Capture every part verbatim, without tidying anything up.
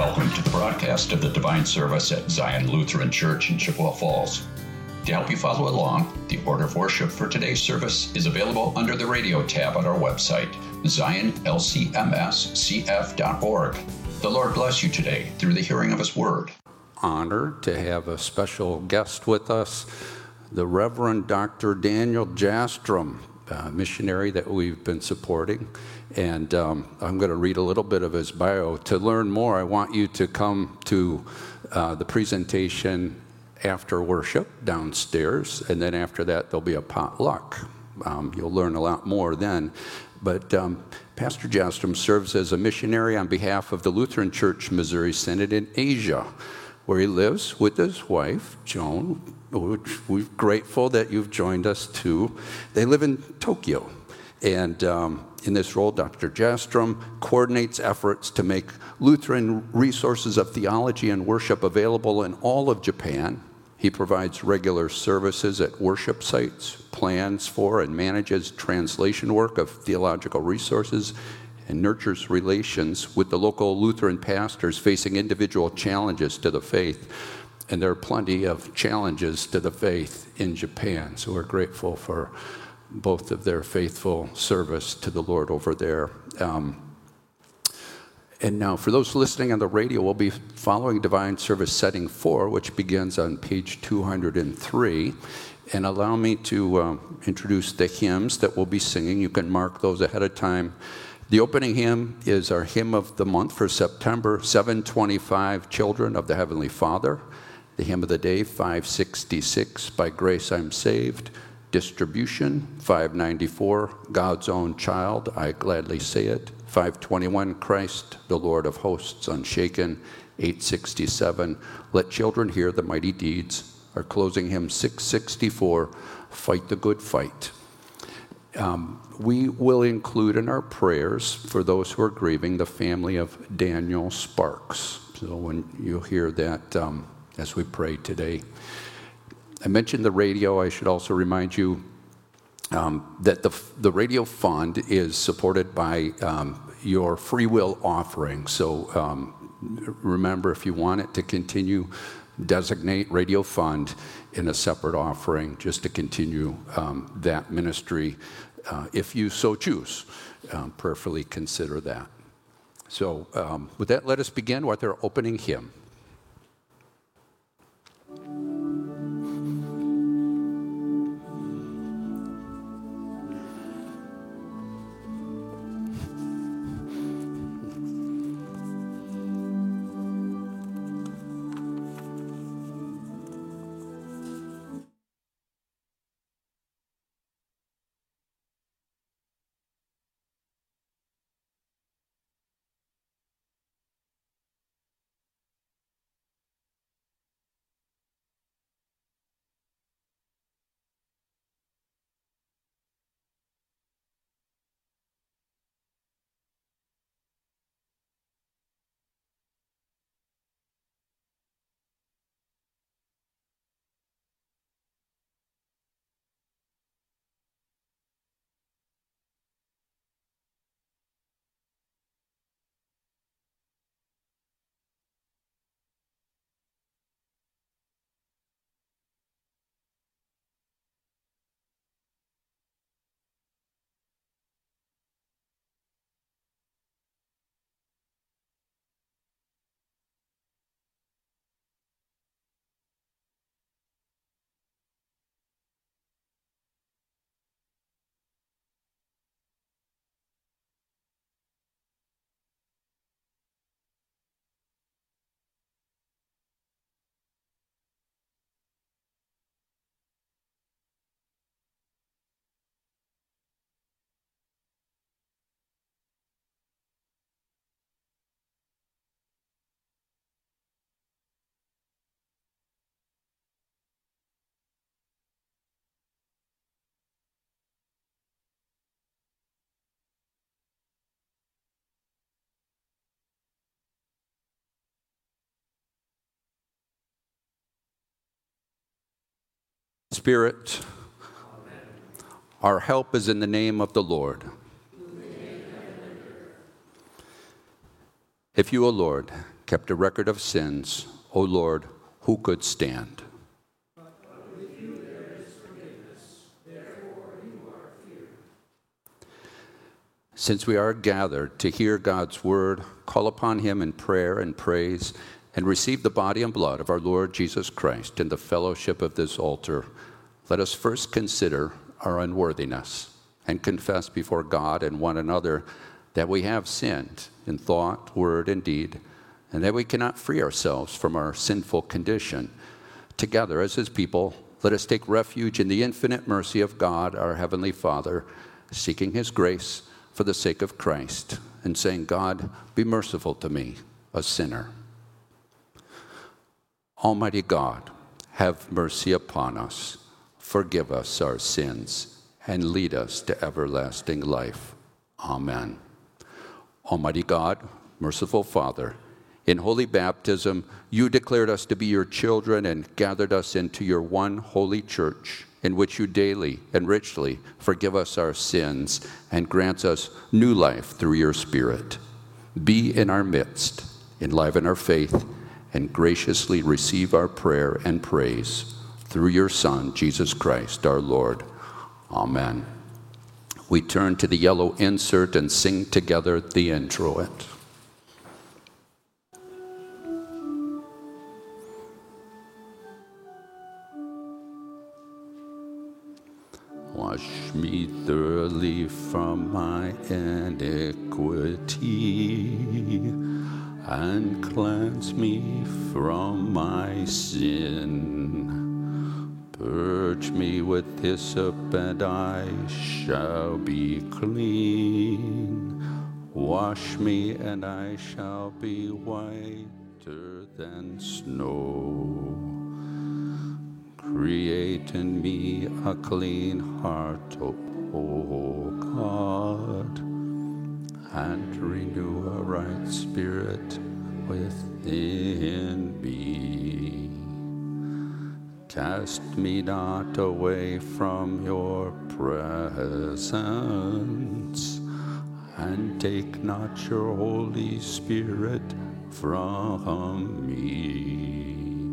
Welcome to the broadcast of the Divine Service at Zion Lutheran Church in Chippewa Falls. To help you follow along, the order of worship for today's service is available under the radio tab on our website, zion l c m s c f dot org. The Lord bless you today through the hearing of His Word. Honored to have a special guest with us, the Reverend Doctor Daniel Jastrom, a missionary that we've been supporting. And um, I'm going to read a little bit of his bio. To learn more, I want you to come to uh, the presentation after worship downstairs, and then after that there'll be a potluck. Um, you'll learn a lot more then. But um, Pastor Jastrom serves as a missionary on behalf of the Lutheran Church Missouri Synod in Asia, where he lives with his wife, Joan, which we're grateful that you've joined us too. They live in Tokyo. And um, in this role, Doctor Jastrom coordinates efforts to make Lutheran resources of theology and worship available in all of Japan. He provides regular services at worship sites, plans for and manages translation work of theological resources, and nurtures relations with the local Lutheran pastors facing individual challenges to the faith. And there are plenty of challenges to the faith in Japan, so we're grateful for both of their faithful service to the Lord over there. Um, And now, for those listening on the radio, we'll be following Divine Service Setting four, which begins on page two hundred three. And allow me to uh, introduce the hymns that we'll be singing. You can mark those ahead of time. The opening hymn is our hymn of the month for September, seven twenty-five, Children of the Heavenly Father. The hymn of the day, five sixty-six, By Grace I'm Saved. Distribution, five ninety-four, God's Own Child, I Gladly Say It. five twenty-one, Christ, the Lord of Hosts, Unshaken. eight sixty-seven, Let Children Hear the Mighty Deeds. Our closing hymn, six sixty-four, Fight the Good Fight. Um, we will include in our prayers for those who are grieving the family of Daniel Sparks. So when you hear that um, as we pray today. I mentioned the radio. I should also remind you um, that the, the radio fund is supported by um, your free will offering. So um, remember, if you want it to continue, designate Radio Fund in a separate offering just to continue um, that ministry, uh, if you so choose. Um, prayerfully consider that. So um, with that, let us begin with our opening hymn. Spirit, amen. Our help is in the name of the Lord. If you, O Lord, kept a record of sins. O Lord, who could stand? Since we are gathered to hear God's word, call upon him in prayer and praise, and receive the body and blood of our Lord Jesus Christ in the fellowship of this altar, let us first consider our unworthiness and confess before God and one another that we have sinned in thought, word, and deed, and that we cannot free ourselves from our sinful condition. Together, as his people, let us take refuge in the infinite mercy of God, our Heavenly Father, seeking his grace for the sake of Christ, and saying, God, be merciful to me, a sinner. Almighty God, have mercy upon us, forgive us our sins, and lead us to everlasting life. Amen. Almighty God, merciful Father, in holy baptism, you declared us to be your children and gathered us into your one holy church, in which you daily and richly forgive us our sins and grants us new life through your Spirit. Be in our midst, enliven our faith, and graciously receive our prayer and praise through your Son, Jesus Christ, our Lord. Amen. We turn to the yellow insert and sing together the introit. Wash me thoroughly from my iniquity, and cleanse me from my sin. Purge me with hyssop, and I shall be clean. Wash me, and I shall be whiter than snow. Create in me a clean heart, O God, and renew a right spirit within me. Cast me not away from your presence, and take not your Holy Spirit from me.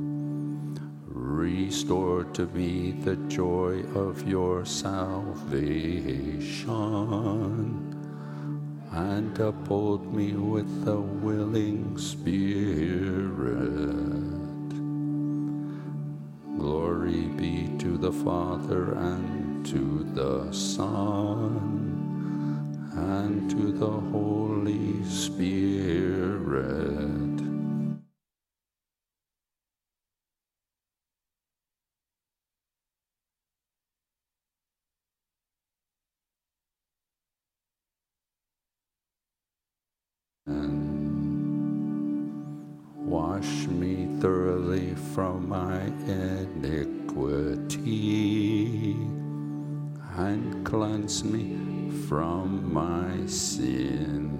Restore to me the joy of your salvation, and uphold me with a willing spirit. Glory be to the Father, and to the Son, and to the Holy Spirit. Wash me thoroughly from my iniquity, and cleanse me from my sin.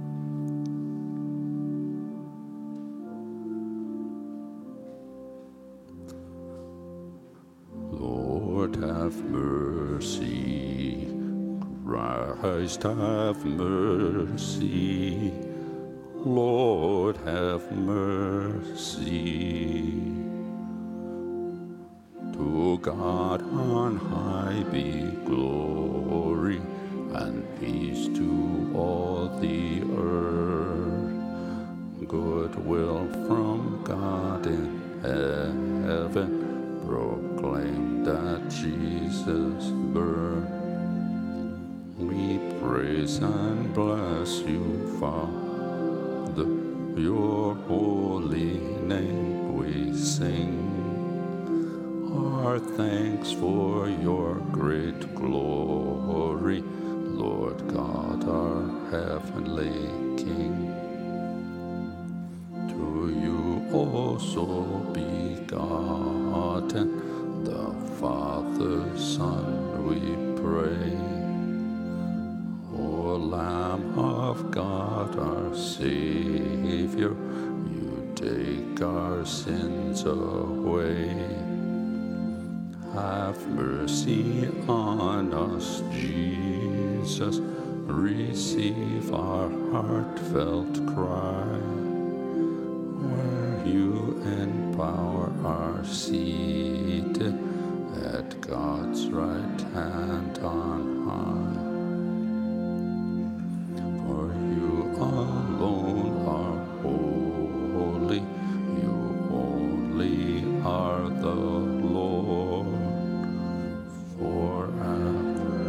Lord, have mercy. Christ, have mercy. Lord, have mercy. To God on high be glory, and peace to all the earth. Goodwill from God in heaven, proclaim that Jesus' birth. We praise and bless you, Father. Your holy name we sing, our thanks for your great glory, Lord God, our heavenly King. To you also begotten, the Father, Son, we pray. O Lamb of God, our Savior, you take our sins away. Have mercy on us, Jesus. Receive our heartfelt cry. where you and power are seated at God's right hand on high. For you alone are holy, you only are the Lord forever.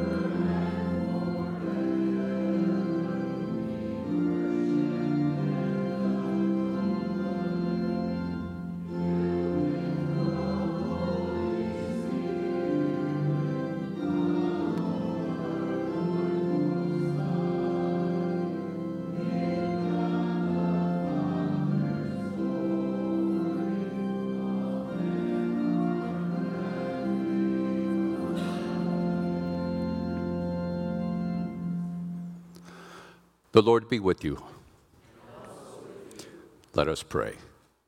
The Lord be with you. Let us pray.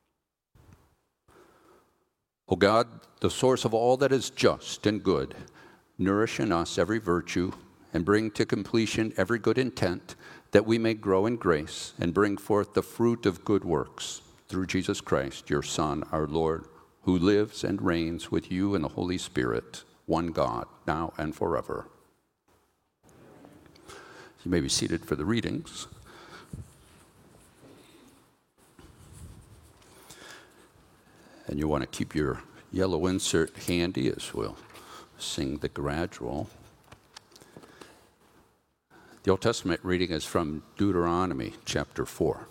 O God, the source of all that is just and good, nourish in us every virtue and bring to completion every good intent, that we may grow in grace and bring forth the fruit of good works, through Jesus Christ, your Son, our Lord, who lives and reigns with you in the Holy Spirit, one God, now and forever. You may be seated for the readings. And you want to keep your yellow insert handy as we'll sing the gradual. The Old Testament reading is from Deuteronomy chapter four.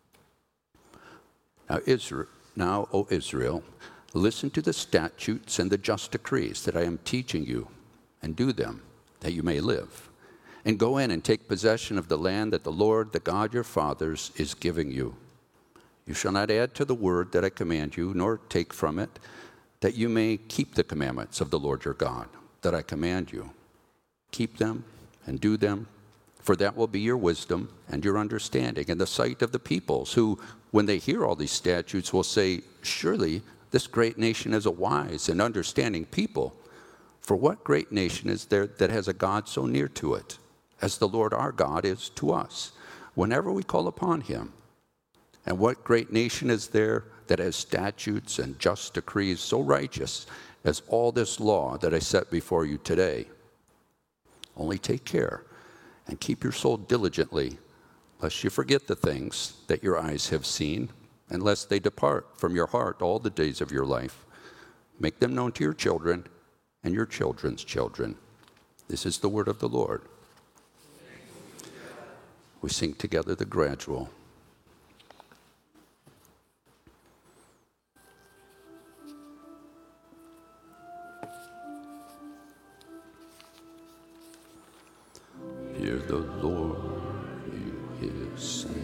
Now, Israel, now, O Israel, listen to the statutes and the just decrees that I am teaching you, and do them, that you may live. And go in and take possession of the land that the Lord, the God your fathers, is giving you. You shall not add to the word that I command you, nor take from it, that you may keep the commandments of the Lord your God, that I command you. Keep them and do them, for that will be your wisdom and your understanding in the sight of the peoples, who, when they hear all these statutes, will say, surely this great nation is a wise and understanding people. For what great nation is there that has a God so near to it, as the Lord our God is to us, whenever we call upon him? And what great nation is there that has statutes and just decrees so righteous as all this law that I set before you today? Only take care and keep your soul diligently, lest you forget the things that your eyes have seen, and lest they depart from your heart all the days of your life. Make them known to your children and your children's children. This is the word of the Lord. We sing together the gradual. Hear the Lord, you his saints.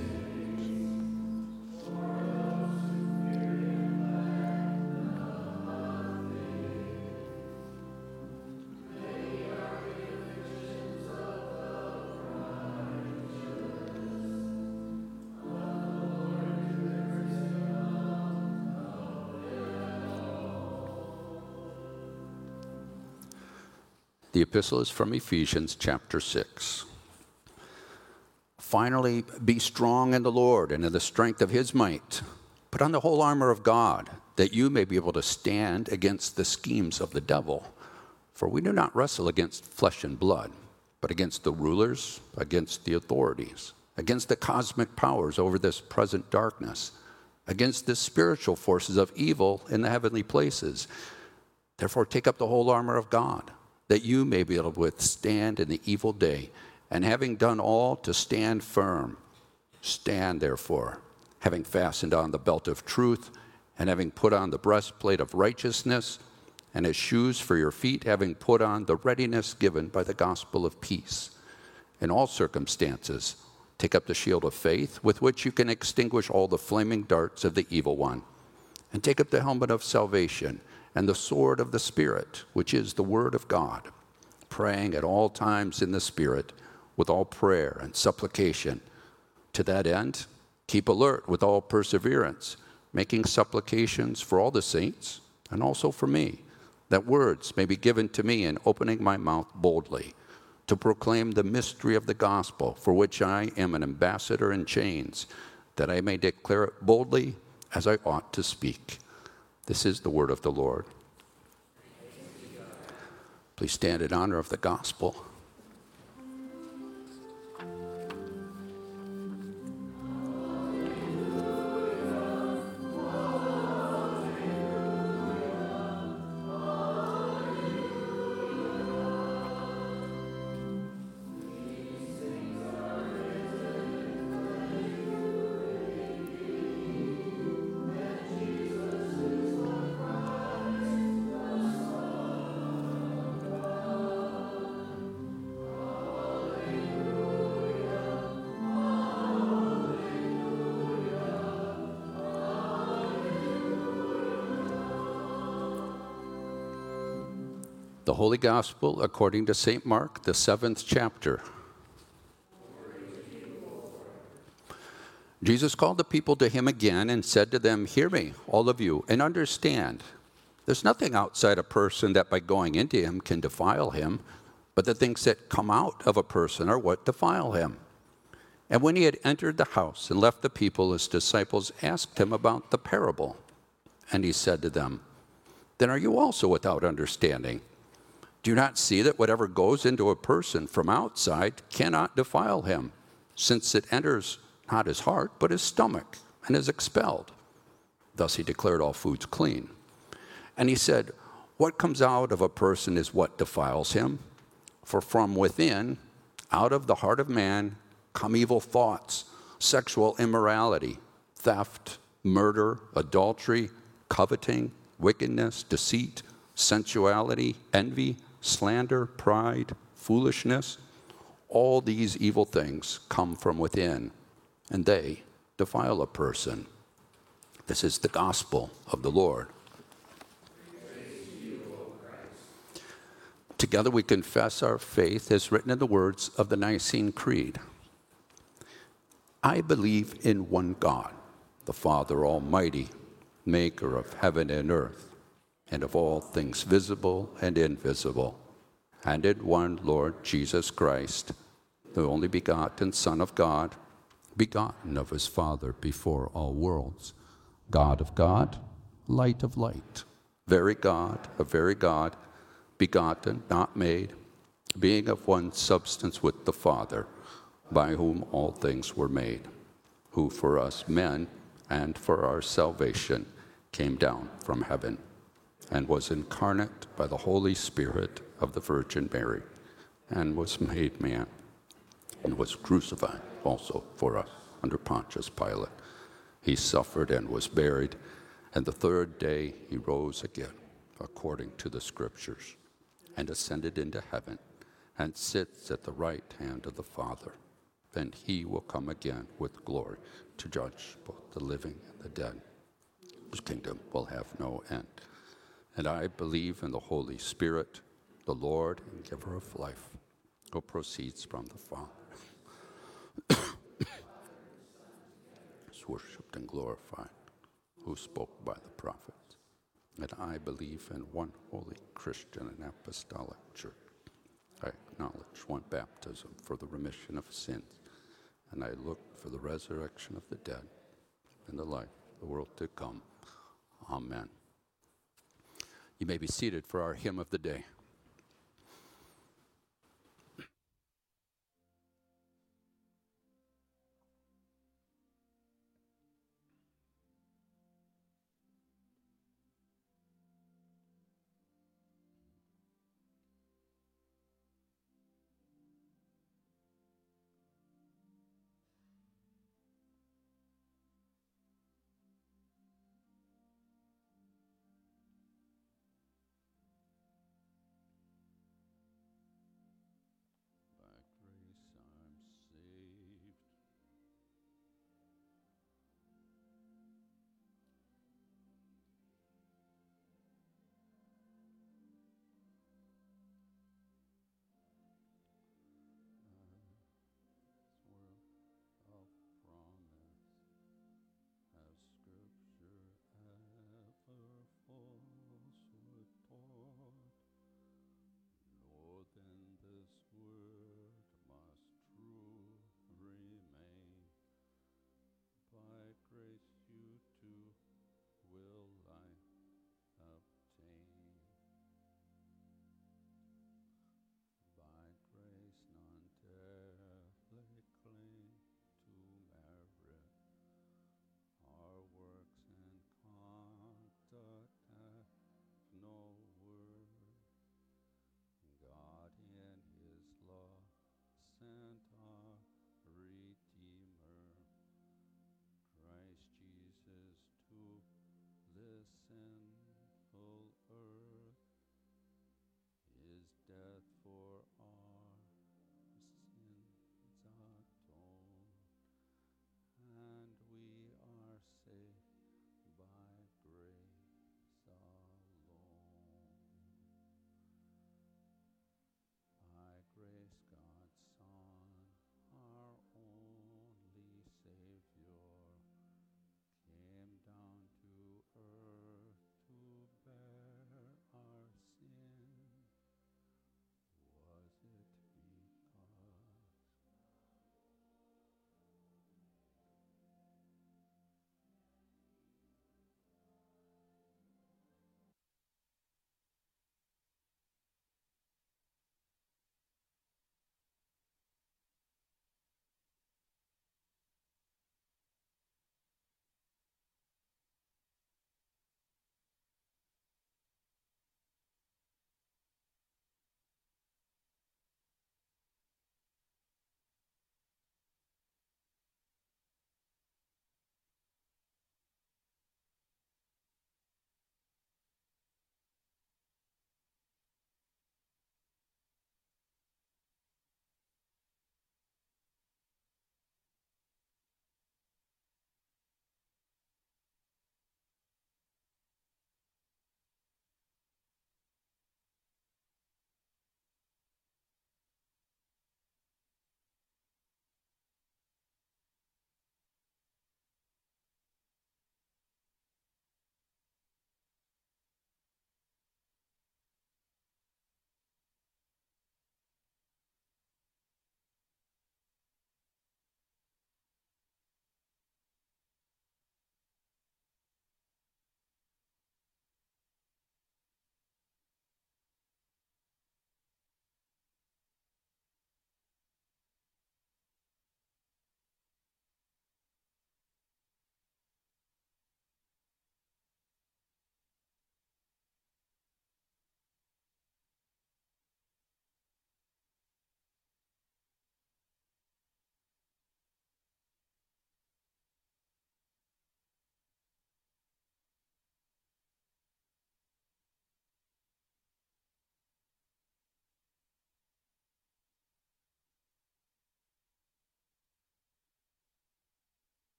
The epistle is from Ephesians chapter six. Finally, be strong in the Lord and in the strength of his might. Put on the whole armor of God, that you may be able to stand against the schemes of the devil. For we do not wrestle against flesh and blood, but against the rulers, against the authorities, against the cosmic powers over this present darkness, against the spiritual forces of evil in the heavenly places. Therefore, take up the whole armor of God, that you may be able to withstand in the evil day, and having done all, to stand firm. Stand, therefore, having fastened on the belt of truth, and having put on the breastplate of righteousness, and as shoes for your feet, having put on the readiness given by the gospel of peace. In all circumstances, take up the shield of faith, with which you can extinguish all the flaming darts of the evil one. And take up the helmet of salvation, and the sword of the Spirit, which is the word of God, praying at all times in the Spirit, with all prayer and supplication. To that end, keep alert with all perseverance, making supplications for all the saints, and also for me, that words may be given to me in opening my mouth boldly, to proclaim the mystery of the gospel, for which I am an ambassador in chains, that I may declare it boldly as I ought to speak. This is the word of the Lord. Please stand in honor of the gospel. The Holy Gospel according to Saint Mark, the seventh chapter. Jesus called the people to him again and said to them, "Hear me, all of you, and understand. There's nothing outside a person that by going into him can defile him, but the things that come out of a person are what defile him." And when he had entered the house and left the people, his disciples asked him about the parable. And he said to them, "Then are you also without understanding? Do you not see that whatever goes into a person from outside cannot defile him, since it enters not his heart, but his stomach, and is expelled?" Thus he declared all foods clean. And he said, "What comes out of a person is what defiles him. For from within, out of the heart of man, come evil thoughts, sexual immorality, theft, murder, adultery, coveting, wickedness, deceit, sensuality, envy, slander, pride, foolishness. All these evil things come from within, and they defile a person." This is the gospel of the Lord. Together we confess our faith as written in the words of the Nicene Creed. I believe in one God, the Father Almighty, maker of heaven and earth, and of all things visible and invisible, and in one Lord Jesus Christ, the only begotten Son of God, begotten of his Father before all worlds, God of God, light of light, very God of very God, begotten, not made, being of one substance with the Father, by whom all things were made, who for us men and for our salvation came down from heaven, and was incarnate by the Holy Spirit of the Virgin Mary, and was made man, and was crucified also for us under Pontius Pilate. He suffered and was buried, and the third day he rose again, according to the Scriptures, and ascended into heaven, and sits at the right hand of the Father. Then he will come again with glory to judge both the living and the dead. His kingdom will have no end. And I believe in the Holy Spirit, the Lord and giver of life, who proceeds from the Father, is worshipped and glorified, who spoke by the prophets. And I believe in one holy Christian and apostolic church. I acknowledge one baptism for the remission of sins, and I look for the resurrection of the dead and the life of the world to come. Amen. You may be seated for our hymn of the day.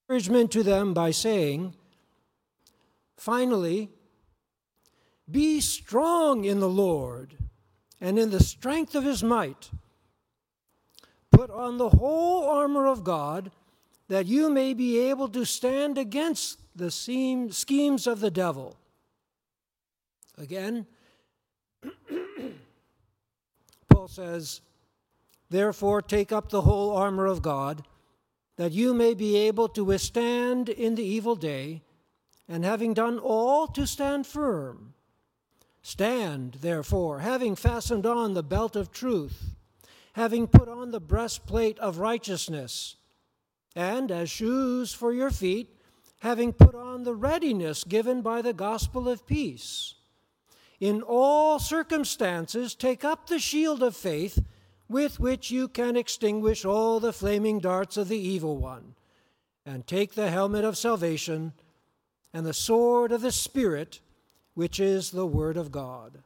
encouragement to them by saying, finally, be strong in the Lord and in the strength of his might. Put on the whole armor of God, that you may be able to stand against the schemes of the devil. Again, Paul says, therefore take up the whole armor of God, that you may be able to withstand in the evil day, and having done all, to stand firm. Stand, therefore, having fastened on the belt of truth, having put on the breastplate of righteousness, and as shoes for your feet, having put on the readiness given by the gospel of peace. In all circumstances, take up the shield of faith, with which you can extinguish all the flaming darts of the evil one, and take the helmet of salvation and the sword of the Spirit, which is the Word of God.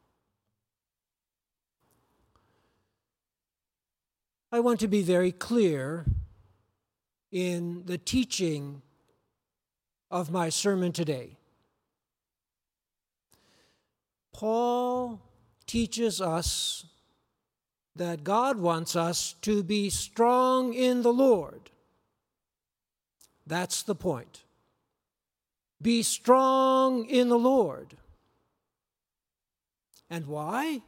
I want to be very clear in the teaching of my sermon today. Paul teaches us that God wants us to be strong in the Lord. That's the point. Be strong in the Lord. And why?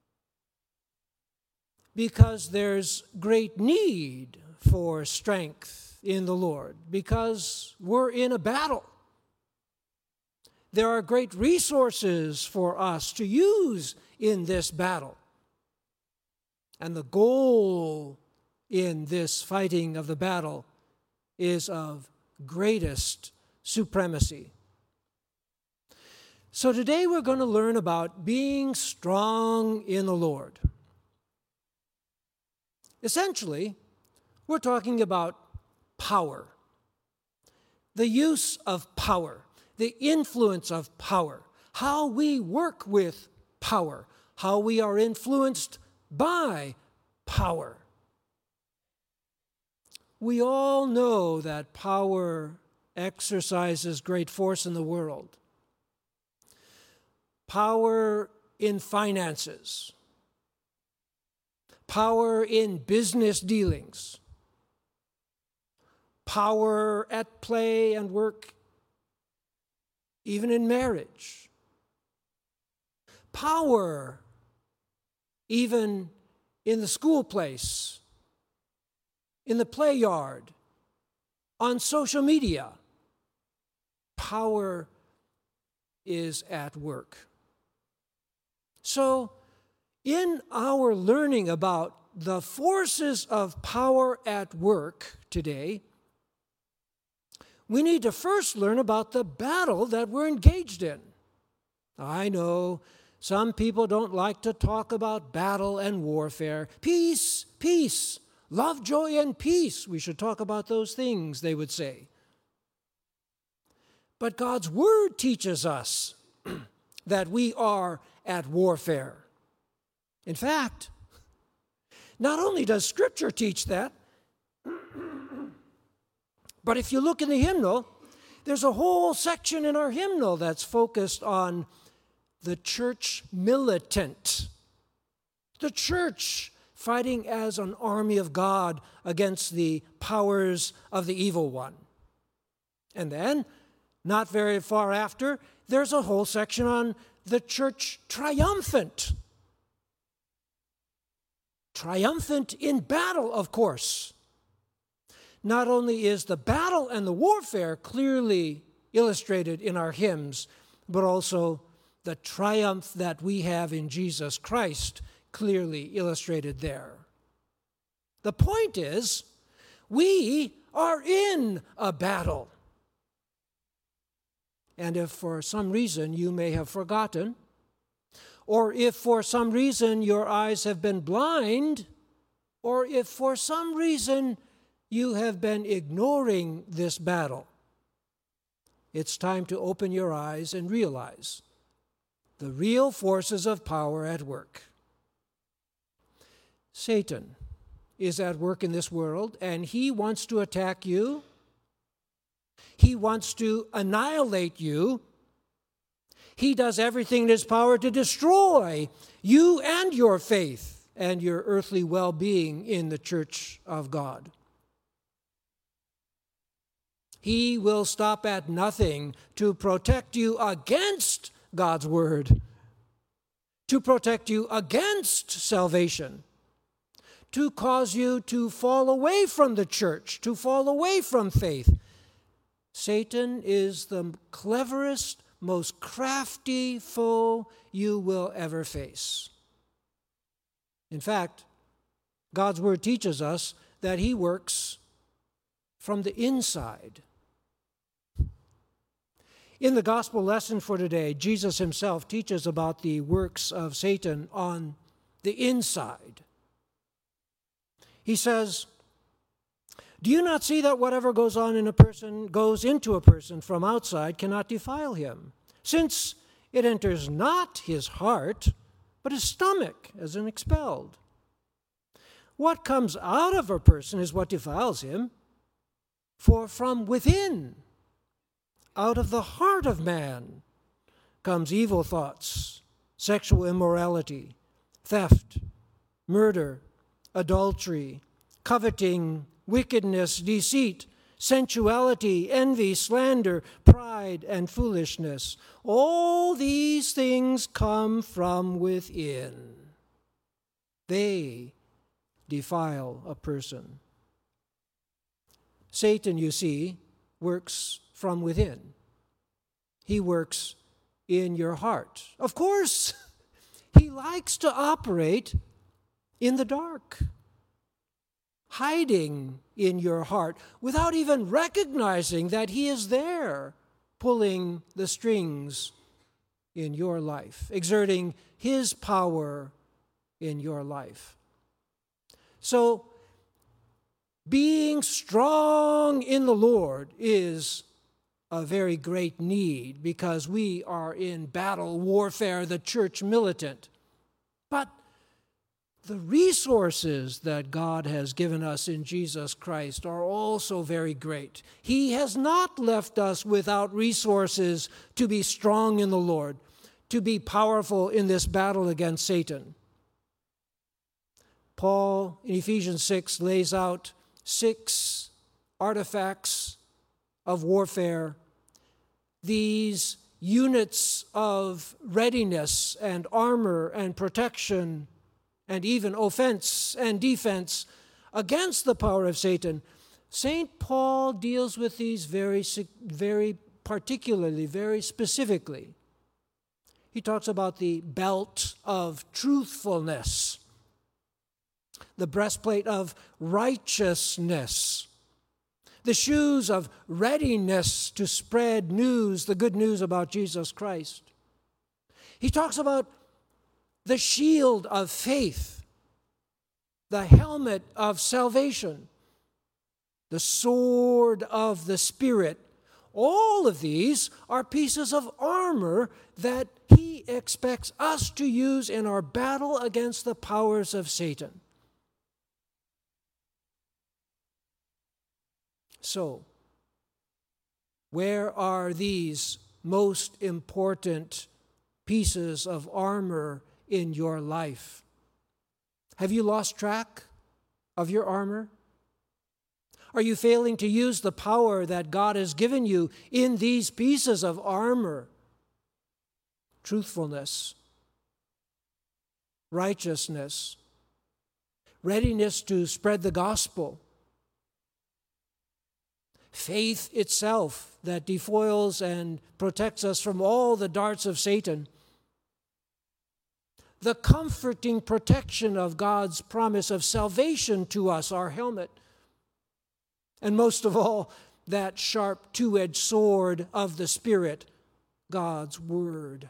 Because there's great need for strength in the Lord, because we're in a battle. There are great resources for us to use in this battle. And the goal in this fighting of the battle is of greatest supremacy. So today we're going to learn about being strong in the Lord. Essentially, we're talking about power, the use of power, the influence of power, how we work with power, how we are influenced by power. We all know that power exercises great force in the world. Power in finances, power in business dealings, power at play and work, even in marriage. Power even in the school place, in the play yard, on social media. Power is at work. So, in our learning about the forces of power at work today, we need to first learn about the battle that we're engaged in. I know some people don't like to talk about battle and warfare. Peace, peace, love, joy, and peace. We should talk about those things, they would say. But God's Word teaches us that we are at warfare. In fact, not only does Scripture teach that, but if you look in the hymnal, there's a whole section in our hymnal that's focused on the church militant. The church fighting as an army of God against the powers of the evil one. And then, not very far after, there's a whole section on the church triumphant. Triumphant in battle, of course. Not only is the battle and the warfare clearly illustrated in our hymns, but also the triumph that we have in Jesus Christ clearly illustrated there. The point is, we are in a battle. And if for some reason you may have forgotten, or if for some reason your eyes have been blind, or if for some reason you have been ignoring this battle, it's time to open your eyes and realize the real forces of power at work. Satan is at work in this world, and he wants to attack you He wants to annihilate you. He does everything in his power to destroy you and your faith and your earthly well-being in the church of God. He will stop at nothing to protect you against God's word, to protect you against salvation, to cause you to fall away from the church, to fall away from faith. Satan is the cleverest, most crafty foe you will ever face. In fact, God's word teaches us that he works from the inside. In the gospel lesson for today, Jesus himself teaches about the works of Satan on the inside. He says, "Do you not see that whatever goes on in a person goes into a person from outside cannot defile him, since it enters not his heart, but his stomach, as in expelled? What comes out of a person is what defiles him, for from within, out of the heart of man, comes evil thoughts, sexual immorality, theft, murder, adultery, coveting, wickedness, deceit, sensuality, envy, slander, pride, and foolishness. All these things come from within. They defile a person." Satan, you see, works from within. He works in your heart. Of course, he likes to operate in the dark, hiding in your heart without even recognizing that he is there, pulling the strings in your life, exerting his power in your life. So, being strong in the Lord is a very great need because we are in battle warfare, the church militant. But the resources that God has given us in Jesus Christ are also very great. He has not left us without resources to be strong in the Lord, to be powerful in this battle against Satan. Paul, in Ephesians six, lays out six artifacts of warfare, these units of readiness and armor and protection and even offense and defense against the power of Satan. Saint Paul deals with these very, very particularly, very specifically. He talks about the belt of truthfulness, the breastplate of righteousness, the shoes of readiness to spread news, the good news about Jesus Christ. He talks about the shield of faith, the helmet of salvation, the sword of the Spirit. All of these are pieces of armor that he expects us to use in our battle against the powers of Satan. So, where are these most important pieces of armor in your life? Have you lost track of your armor? Are you failing to use the power that God has given you in these pieces of armor? Truthfulness, righteousness, readiness to spread the gospel, faith itself that defoils and protects us from all the darts of Satan, the comforting protection of God's promise of salvation to us, our helmet, and most of all, that sharp two-edged sword of the Spirit, God's Word.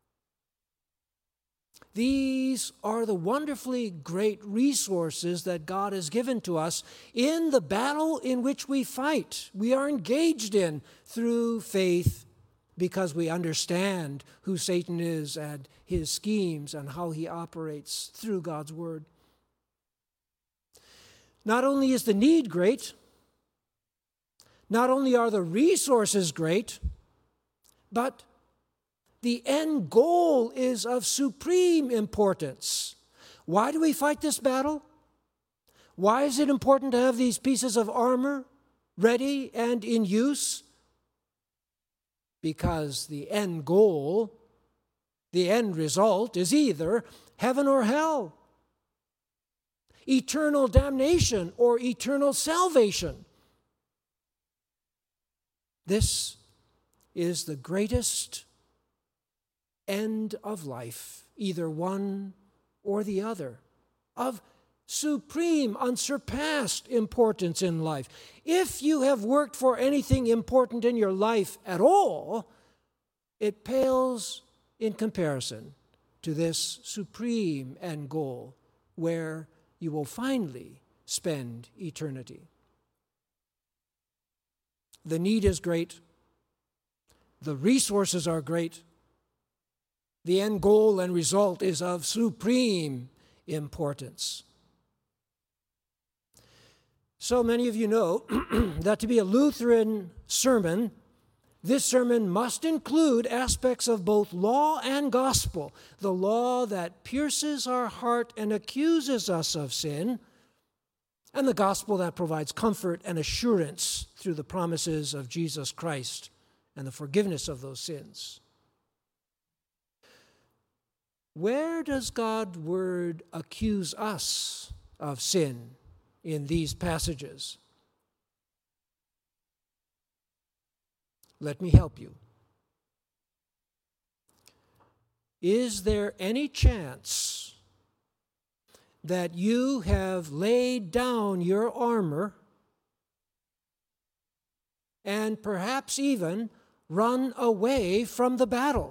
These are the wonderfully great resources that God has given to us in the battle in which we fight. We are engaged in through faith because we understand who Satan is and his schemes and how he operates through God's Word. Not only is the need great, Not only are the resources great, but the end goal is of supreme importance. Why do we fight this battle? Why is it important to have these pieces of armor ready and in use? Because the end goal, the end result, is either heaven or hell, eternal damnation or eternal salvation. This is the greatest end of life, either one or the other, of supreme, unsurpassed importance in life. If you have worked for anything important in your life at all, it pales in comparison to this supreme end goal where you will finally spend eternity. The need is great. The resources are great. The end goal and result is of supreme importance. So many of you know that to be a Lutheran sermon, this sermon must include aspects of both law and gospel. The law that pierces our heart and accuses us of sin, and the gospel that provides comfort and assurance through the promises of Jesus Christ and the forgiveness of those sins. Where does God's word accuse us of sin in these passages? Let me help you. Is there any chance that you have laid down your armor and perhaps even run away from the battle?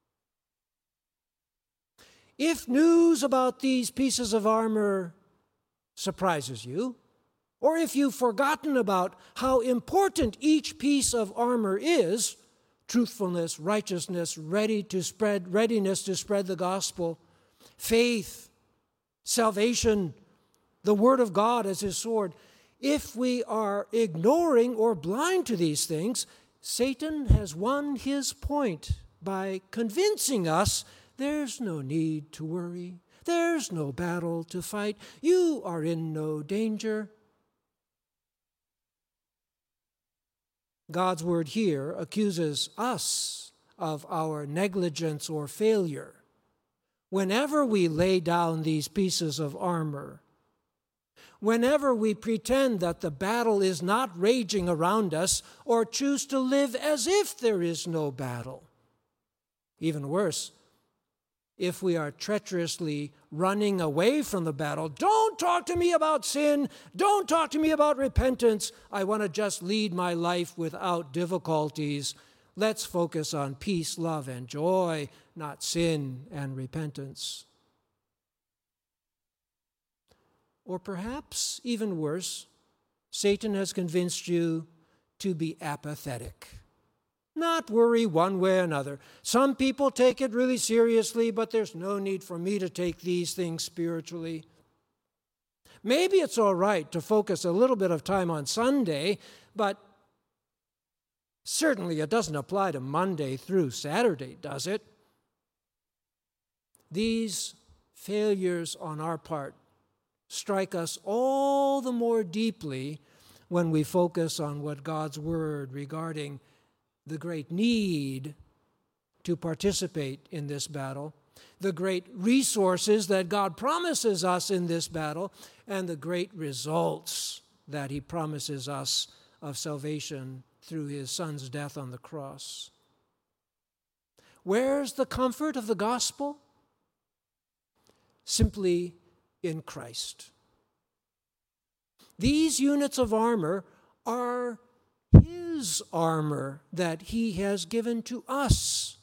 If news about these pieces of armor surprises you, or if you've forgotten about how important each piece of armor is, truthfulness, righteousness, ready to spread, readiness to spread the gospel, faith, salvation, the word of God as his sword, if we are ignoring or blind to these things, Satan has won his point by convincing us there's no need to worry. There's no battle to fight. You are in no danger. God's word here accuses us of our negligence or failure. Whenever we lay down these pieces of armor, whenever we pretend that the battle is not raging around us or choose to live as if there is no battle. Even worse, if we are treacherously running away from the battle, don't talk to me about sin, don't talk to me about repentance, I want to just lead my life without difficulties. Let's focus on peace, love, and joy, not sin and repentance. Or perhaps, even worse, Satan has convinced you to be apathetic. Not worry one way or another. Some people take it really seriously, but there's no need for me to take these things spiritually. Maybe it's all right to focus a little bit of time on Sunday, but certainly it doesn't apply to Monday through Saturday, does it? These failures on our part strike us all the more deeply when we focus on what God's word regarding the great need to participate in this battle, the great resources that God promises us in this battle, and the great results that he promises us of salvation through his Son's death on the cross. Where's the comfort of the gospel? Simply in Christ. These units of armor are his armor that he has given to us.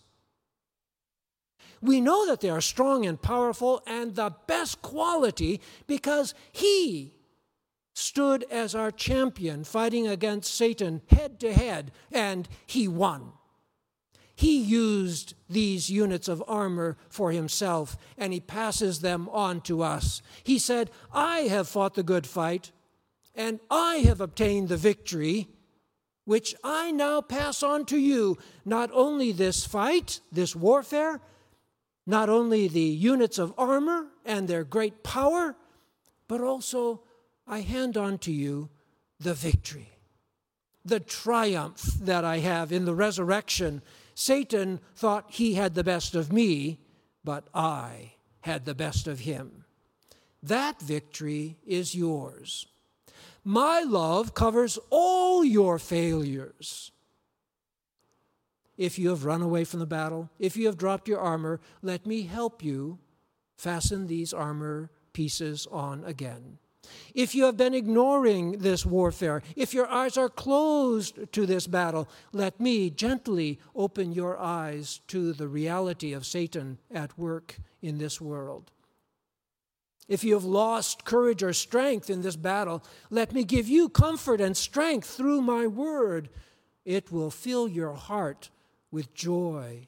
We know that they are strong and powerful and the best quality because he stood as our champion fighting against Satan head to head, and he won. He used these units of armor for himself, and he passes them on to us. He said, I have fought the good fight, and I have obtained the victory. which I now pass on to you, not only this fight, this warfare, not only the units of armor and their great power, but also I hand on to you the victory, the triumph that I have in the resurrection. Satan thought he had the best of me, but I had the best of him. That victory is yours. My love covers all your failures. If you have run away from the battle, if you have dropped your armor, let me help you fasten these armor pieces on again. If you have been ignoring this warfare, if your eyes are closed to this battle, let me gently open your eyes to the reality of Satan at work in this world. If you have lost courage or strength in this battle, let me give you comfort and strength through my word. It will fill your heart with joy.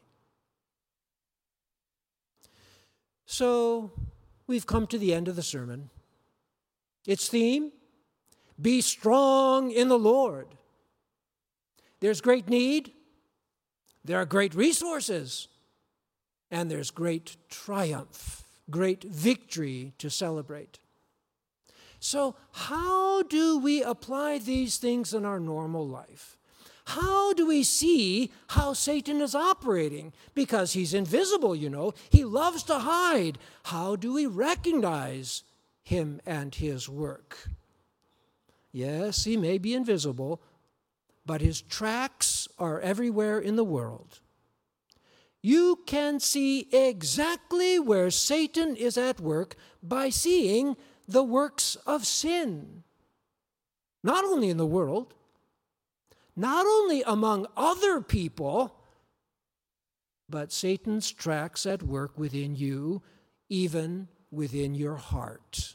So, we've come to the end of the sermon. Its theme, be strong in the Lord. There's great need, there are great resources, and there's great triumph, great victory to celebrate. So how do we apply these things in our normal life? How do we see how Satan is operating? Because he's invisible, you know. He loves to hide. How do we recognize him and his work? Yes, he may be invisible, but his tracks are everywhere in the world. You can see exactly where Satan is at work by seeing the works of sin. Not only in the world, not only among other people, but Satan's tracks at work within you, even within your heart.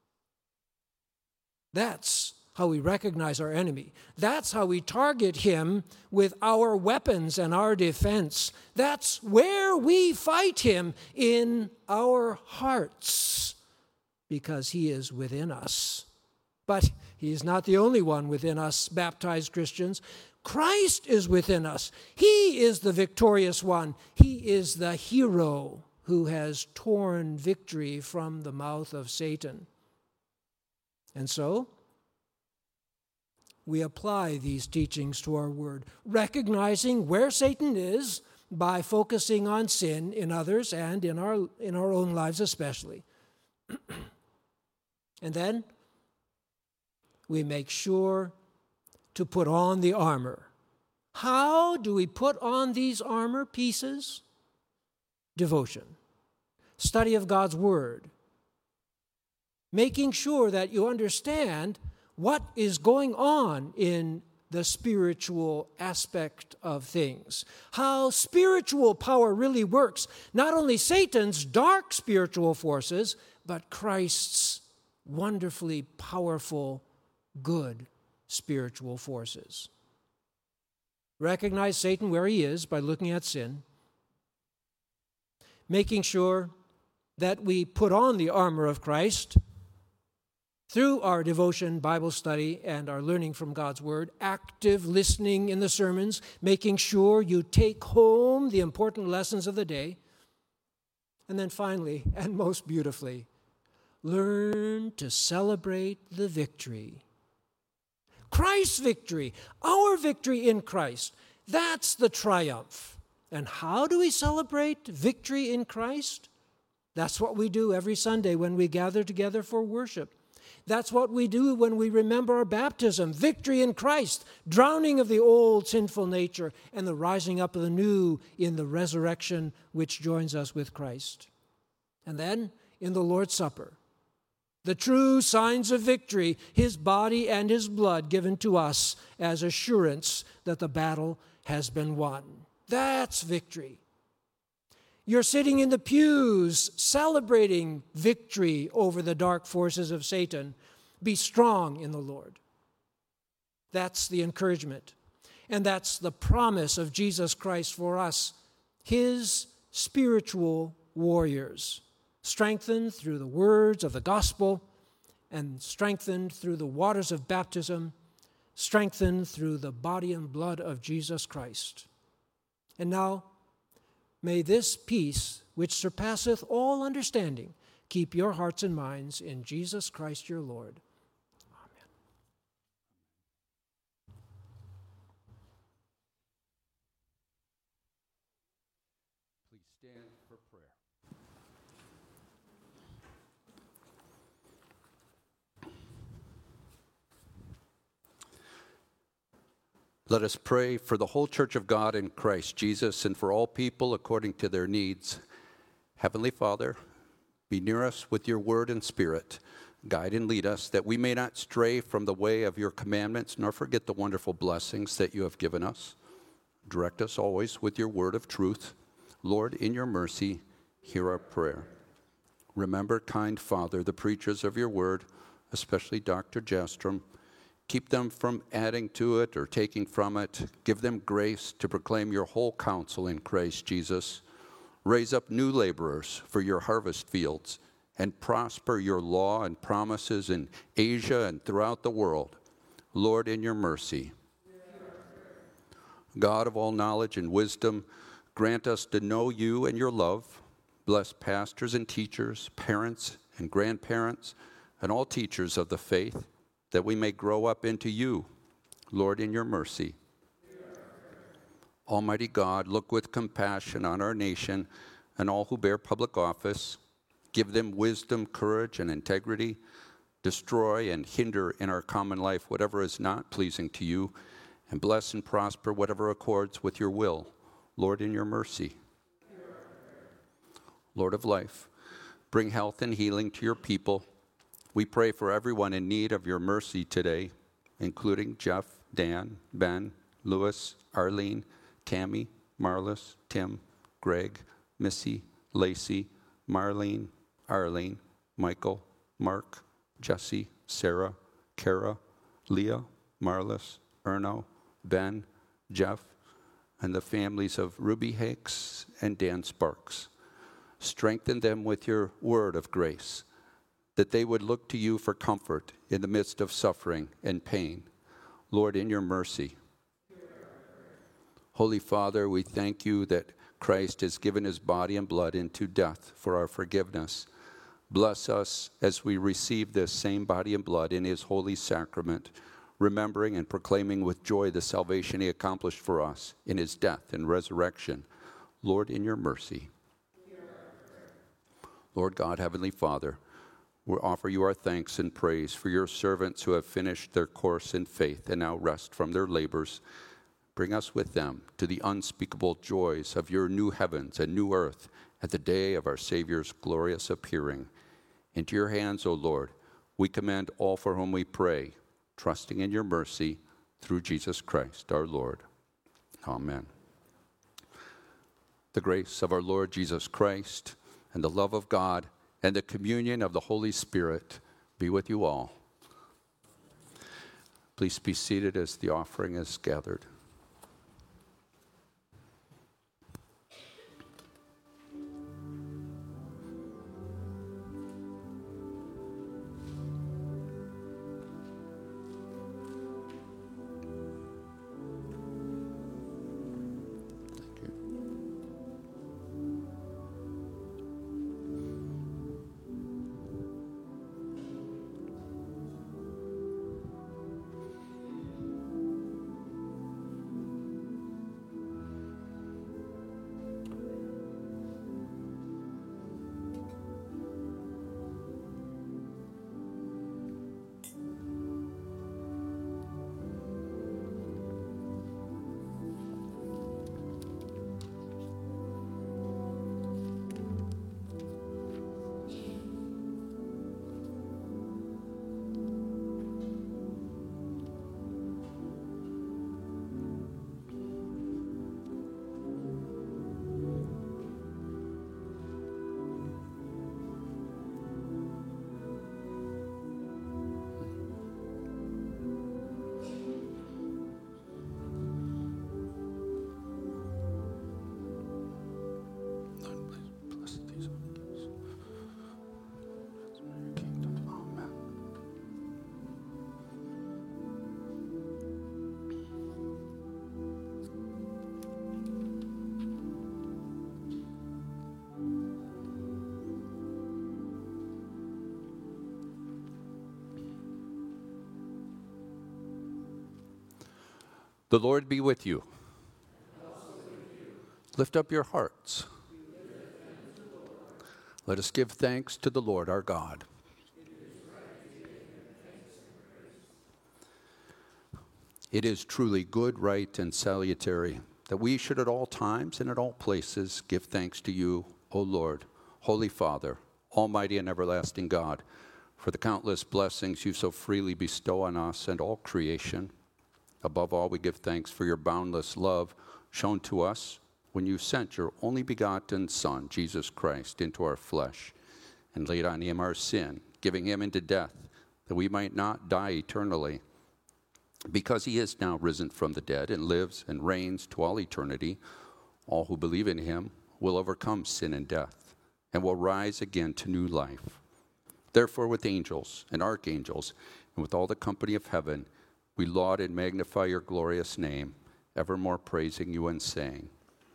That's how we recognize our enemy. That's how we target him with our weapons and our defense. That's where we fight him, in our hearts, because he is within us. But he is not the only one within us, baptized Christians. Christ is within us. He is the victorious one. He is the hero who has torn victory from the mouth of Satan. And so, we apply these teachings to our word, recognizing where Satan is by focusing on sin in others and in our, in our own lives especially. And then we make sure to put on the armor. How do we put on these armor pieces? Devotion, study of God's word, making sure that you understand what is going on in the spiritual aspect of things, how spiritual power really works, not only Satan's dark spiritual forces, but Christ's wonderfully powerful, good spiritual forces. Recognize Satan where he is by looking at sin, making sure that we put on the armor of Christ through our devotion, Bible study, and our learning from God's Word, active listening in the sermons, making sure you take home the important lessons of the day. And then finally, and most beautifully, learn to celebrate the victory. Christ's victory, our victory in Christ, that's the triumph. And how do we celebrate victory in Christ? That's what we do every Sunday when we gather together for worship. That's what we do when we remember our baptism, victory in Christ, drowning of the old sinful nature, and the rising up of the new in the resurrection which joins us with Christ. And then in the Lord's Supper, the true signs of victory, his body and his blood given to us as assurance that the battle has been won. That's victory. You're sitting in the pews celebrating victory over the dark forces of Satan. Be strong in the Lord. That's the encouragement. And that's the promise of Jesus Christ for us, his spiritual warriors, strengthened through the words of the gospel and strengthened through the waters of baptism, strengthened through the body and blood of Jesus Christ. And now, may this peace, which surpasseth all understanding, keep your hearts and minds in Jesus Christ your Lord. Amen. Please stand for prayer. Let us pray for the whole Church of God in Christ Jesus and for all people according to their needs. Heavenly Father, be near us with your word and spirit. Guide and lead us that we may not stray from the way of your commandments nor forget the wonderful blessings that you have given us. Direct us always with your word of truth. Lord, in your mercy, hear our prayer. Remember, kind Father, the preachers of your word, especially Doctor Jastrom. Keep them from adding to it or taking from it. Give them grace to proclaim your whole counsel in Christ Jesus. Raise up new laborers for your harvest fields and prosper your law and promises in Asia and throughout the world. Lord, in your mercy. God of all knowledge and wisdom, grant us to know you and your love. Bless pastors and teachers, parents and grandparents, and all teachers of the faith, that we may grow up into you, Lord, in your mercy. Almighty God, look with compassion on our nation and all who bear public office. Give them wisdom, courage, and integrity. Destroy and hinder in our common life whatever is not pleasing to you, and bless and prosper whatever accords with your will, Lord, in your mercy. Lord of life, bring health and healing to your people. We pray for everyone in need of your mercy today, including Jeff, Dan, Ben, Louis, Arlene, Tammy, Marlis, Tim, Greg, Missy, Lacey, Marlene, Arlene, Michael, Mark, Jesse, Sarah, Kara, Leah, Marlis, Erno, Ben, Jeff, and the families of Ruby Hakes and Dan Sparks. Strengthen them with your word of grace, that they would look to you for comfort in the midst of suffering and pain. Lord, in your mercy. Holy Father, we thank you that Christ has given his body and blood into death for our forgiveness. Bless us as we receive this same body and blood in his holy sacrament, remembering and proclaiming with joy the salvation he accomplished for us in his death and resurrection. Lord, in your mercy. Lord God, Heavenly Father, we offer you our thanks and praise for your servants who have finished their course in faith and now rest from their labors. Bring us with them to the unspeakable joys of your new heavens and new earth at the day of our Savior's glorious appearing. Into your hands, O Lord, we commend all for whom we pray, trusting in your mercy through Jesus Christ our Lord. Amen. The grace of our Lord Jesus Christ and the love of God and the communion of the Holy Spirit be with you all. Please be seated as the offering is gathered. The Lord be with you. Lift up your hearts. Let us give thanks to the Lord our God. It is truly good, right, and salutary that we should at all times and at all places give thanks to you, O Lord, Holy Father, Almighty and everlasting God, for the countless blessings you so freely bestow on us and all creation. Above all, we give thanks for your boundless love shown to us when you sent your only begotten Son, Jesus Christ, into our flesh and laid on him our sin, giving him into death, that we might not die eternally. Because he is now risen from the dead and lives and reigns to all eternity, all who believe in him will overcome sin and death and will rise again to new life. Therefore, with angels and archangels and with all the company of heaven, we laud and magnify your glorious name, evermore praising you and saying,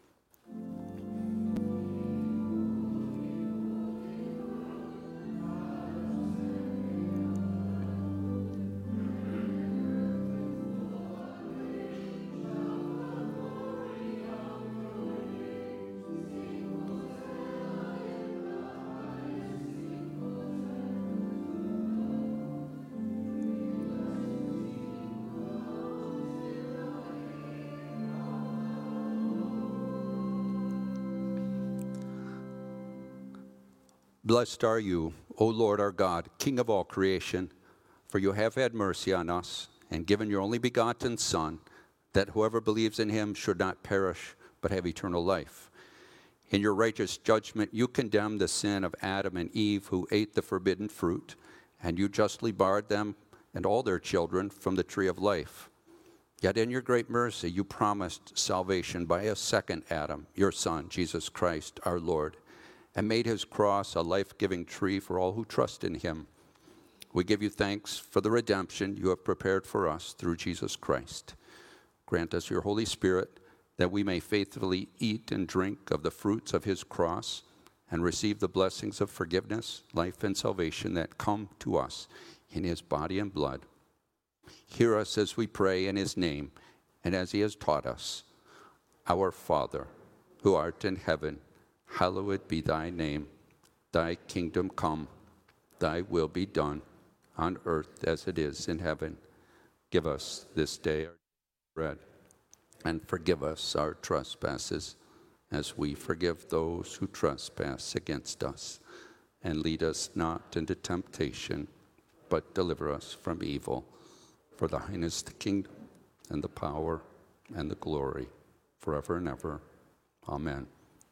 Blessed are you, O Lord our God, King of all creation, for you have had mercy on us and given your only begotten Son, that whoever believes in him should not perish, but have eternal life. In your righteous judgment, you condemned the sin of Adam and Eve, who ate the forbidden fruit, and you justly barred them and all their children from the tree of life. Yet in your great mercy, you promised salvation by a second Adam, your Son, Jesus Christ, our Lord, and made his cross a life-giving tree for all who trust in him. We give you thanks for the redemption you have prepared for us through Jesus Christ. Grant us your Holy Spirit, that we may faithfully eat and drink of the fruits of his cross and receive the blessings of forgiveness, life, and salvation that come to us in his body and blood. Hear us as we pray in his name and as he has taught us. Our Father, who art in heaven, hallowed be thy name. Thy kingdom come, thy will be done, on earth as it is in heaven. Give us this day our bread, and forgive us our trespasses, as we forgive those who trespass against us. And lead us not into temptation, but deliver us from evil. For thine is the kingdom, and the power, and the glory, forever and ever. Amen.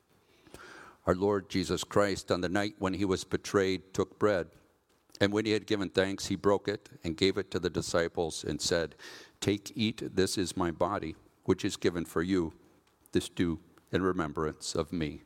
Our Lord Jesus Christ, on the night when he was betrayed, took bread. And when he had given thanks, he broke it and gave it to the disciples and said, "Take, eat, this is my body, which is given for you. This do in remembrance of me."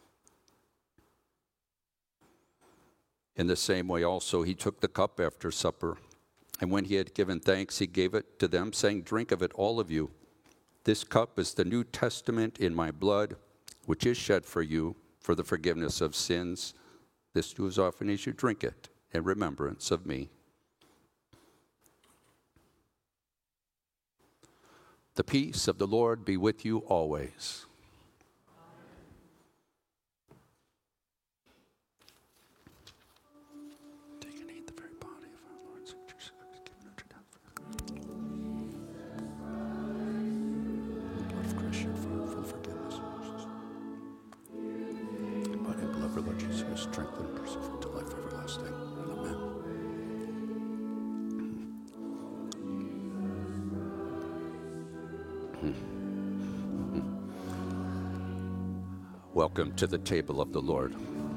In the same way also he took the cup after supper. And when he had given thanks, he gave it to them, saying, "Drink of it, all of you. This cup is the New Testament in my blood, which is shed for you for the forgiveness of sins. This do as often as you drink it in remembrance of me." The peace of the Lord be with you always. Take and eat the very body of our Lord Jesus Christ, given unto death. The blood of Christ shed for for forgiveness of sins. Body and blood of our Lord Jesus Christ, strengthen and persevere to life everlasting. Amen. Welcome to the table of the Lord.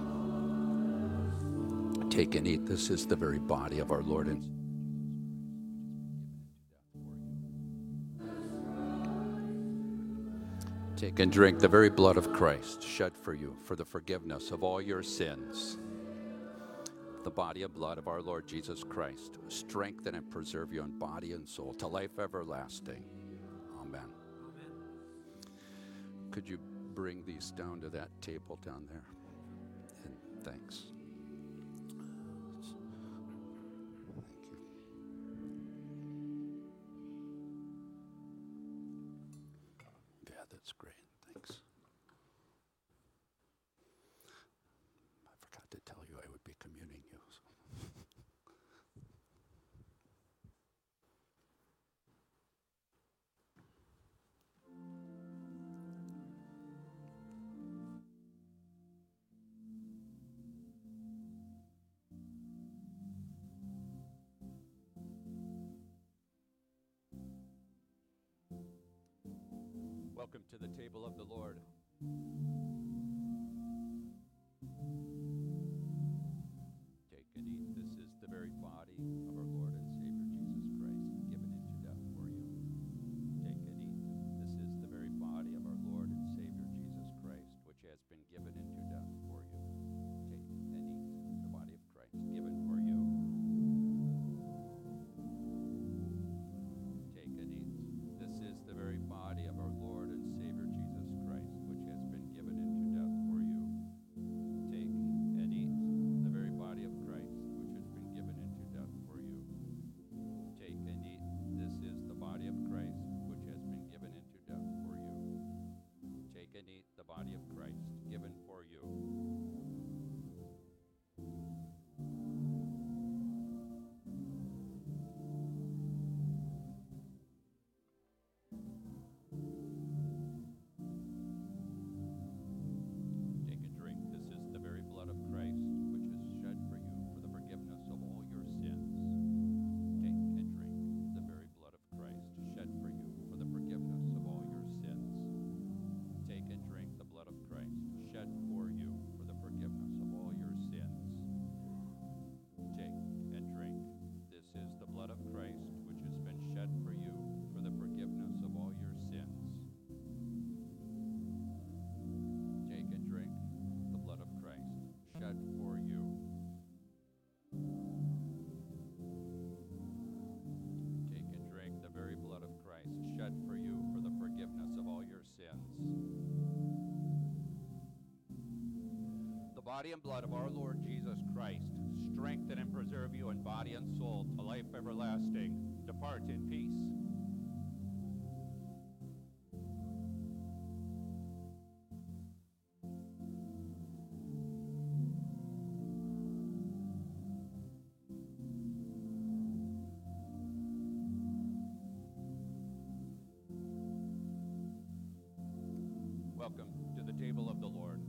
Take and eat. This is the very body of our Lord and Take and drink the very blood of Christ shed for you for the forgiveness of all your sins. The body and blood of our Lord Jesus Christ strengthen and preserve you in body and soul to life everlasting. Amen. Could you bring these down to that table down there? And thanks. Thank you. Welcome to the table of the Lord. Take and eat. This is the very body of our Lord and Savior Jesus Christ, given into death for you. Take and eat. This is the very body of our Lord and Savior Jesus Christ, which has been given into death for you. Take and eat the body of Christ, given for you. Take and eat. This is the very body of our Lord and Savior Jesus Christ, which has been given into death for you. Take and eat the very body of Christ, which has been given into death for you. Take and eat. This is the body of Christ, which has been given into death for you. Take and eat the body of Christ, given for you. Take and drink. This is the very blood of Christ, which is shed for you for the forgiveness of all your sins. Take and drink the very blood of Christ, shed for you for the forgiveness of all your sins. Take and drink the blood of Christ, shed for you for the forgiveness of all your sins. Take and drink. This is the blood of Christ, which has been shed for you for the forgiveness of all your sins. Take and drink the blood of Christ, shed for you. Take and drink the very blood of Christ, shed for you for the forgiveness of all your sins. The body and blood of our Lord Jesus Christ, strengthen and preserve you in body and soul to life everlasting. Depart in peace. Welcome to the table of the Lord.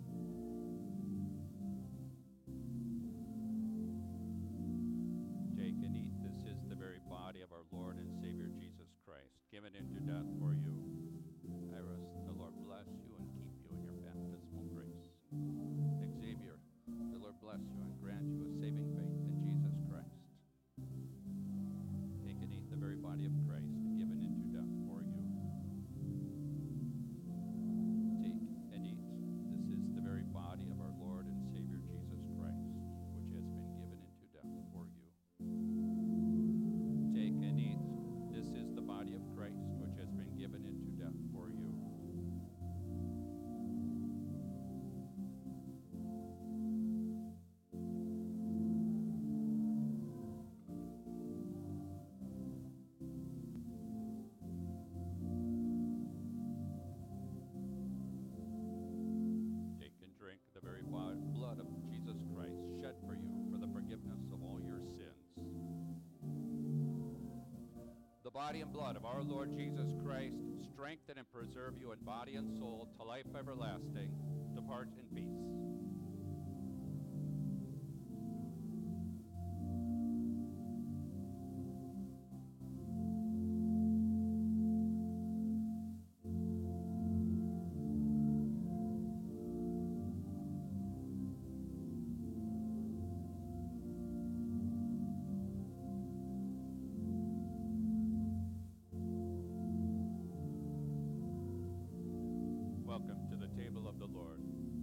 Take and eat. This is the very body of our Lord and Savior Jesus Christ, given into death for you. Iris, the Lord bless you and keep you in your baptismal grace. Xavier, the Lord bless you and grant you a saving faith in Jesus Christ. Take and eat the very body of Christ, given into death for you. Take and eat. This is the very body of our Lord and Savior Jesus Christ, which has been given into death for you. Take and eat. This is the body of Christ, which has been given into death for you. Take and drink the very bo- blood of Jesus Christ, shed for you for the forgiveness of all your sins. The body and blood of our Lord Jesus Christ, strengthen and preserve you in body and soul to life everlasting. Depart in peace. Welcome to the table of the Lord.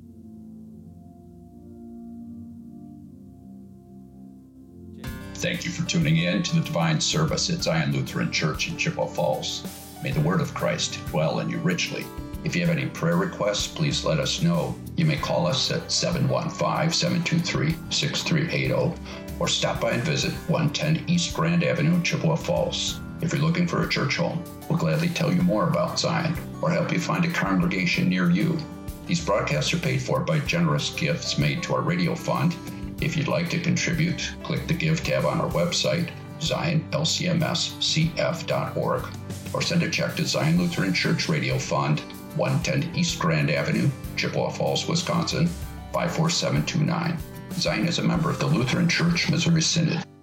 Thank you for tuning in to the divine service at Zion Lutheran Church in Chippewa Falls. May the word of Christ dwell in you richly. If you have any prayer requests, please let us know. You may call us at seven one five, seven two three, six three eight zero or stop by and visit one ten East Grand Avenue in Chippewa Falls. If you're looking for a church home, we'll gladly tell you more about Zion or help you find a congregation near you. These broadcasts are paid for by generous gifts made to our radio fund. If you'd like to contribute, click the Give tab on our website, zion l c m s c f dot org, or send a check to Zion Lutheran Church Radio Fund, one ten East Grand Avenue, Chippewa Falls, Wisconsin, five four seven two nine. Zion is a member of the Lutheran Church Missouri Synod.